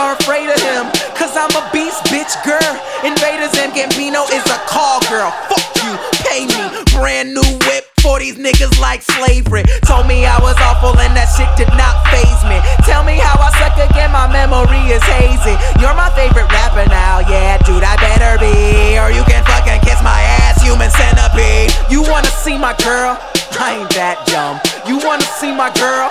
are afraid of him, cause I'm a beast, bitch, girl. Invaders and Gambino is a call girl. Fuck you, pay me. Brand new whip for these niggas like slavery. Told me I was awful and that shit did not faze me. Tell me how I suck again, my memory is hazy. You're my favorite rapper now, yeah, dude, I better be. Or you can fucking kiss my ass, human centipede. You wanna see my girl? I ain't that dumb. You wanna see my girl?